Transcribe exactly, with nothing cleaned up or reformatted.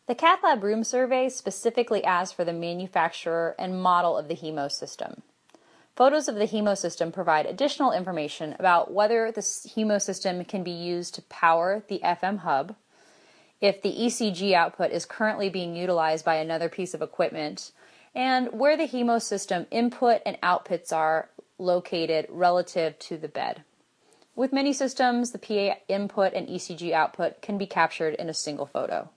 The Cath Lab Room Survey specifically asks for the manufacturer and model of the HEMO system. Photos of the HEMO system provide additional information about whether the HEMO system can be used to power the F M hub, if the E C G output is currently being utilized by another piece of equipment, and where the HEMO system input and outputs are located relative to the bed. With many systems, the P A input and E C G output can be captured in a single photo.